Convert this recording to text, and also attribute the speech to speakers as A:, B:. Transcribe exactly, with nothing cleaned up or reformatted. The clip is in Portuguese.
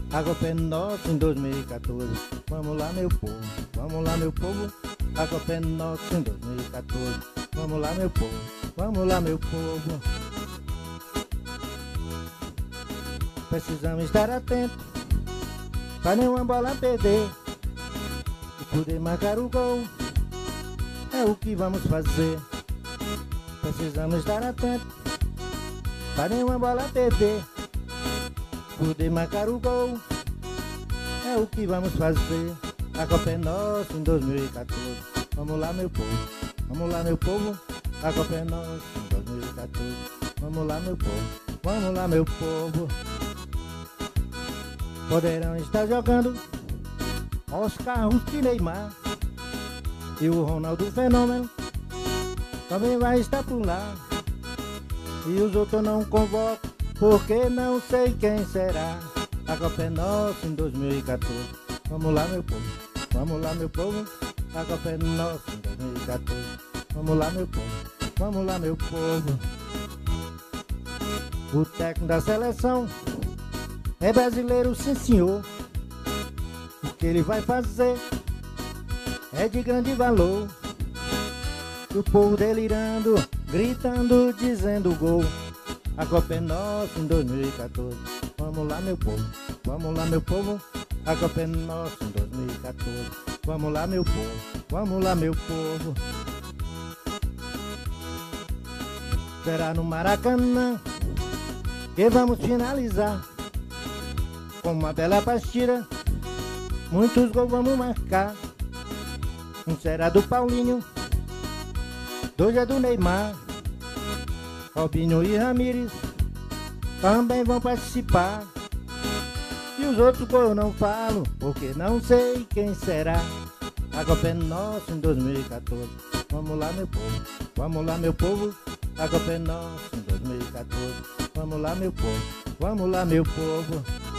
A: A Copa é nossa em dois mil e quatorze. Vamos lá, meu povo, vamos lá, meu povo. A Copa é nossa em dois mil e quatorze. Vamos lá, meu povo, vamos lá, meu povo. Precisamos estar atentos pra nenhuma bola perder e poder marcar o gol. É o que vamos fazer. Precisamos estar atentos pra nenhuma bola perder, poder marcar o gol. É o que vamos fazer. A Copa é nossa em dois mil e quatorze. Vamos lá, meu povo, vamos lá, meu povo. A Copa é nossa em dois mil e quatorze. Vamos lá, meu povo, vamos lá, meu povo. Poderão estar jogando Oscar, Rusk e Neymar, e o Ronaldo Fenômeno também vai estar por lá. E os outros não convoco, porque não sei quem será. A Copa é nossa em dois mil e quatorze. Vamos lá, meu povo, vamos lá, meu povo. A Copa é nossa em dois mil e quatorze. Vamos lá, meu povo, vamos lá, meu povo. O técnico da seleção é brasileiro, sim senhor. O que ele vai fazer é de grande valor. E o povo delirando, gritando, dizendo gol. A Copa é nossa em dois mil e quatorze. Vamos lá, meu povo, vamos lá, meu povo. A Copa é nossa em dois mil e quatorze. Vamos lá, meu povo, vamos lá, meu povo. Será no Maracanã que vamos finalizar com uma bela partida, muitos gols vamos marcar. Um será do Paulinho, dois é do Neymar, Robinho e Ramires também vão participar. E os outros gols eu não falo, porque não sei quem será. A Copa é nossa em dois mil e quatorze. Vamos lá, meu povo, vamos lá, meu povo. A Copa é nossa em dois mil e quatorze. Vamos lá, meu povo, vamos lá, meu povo.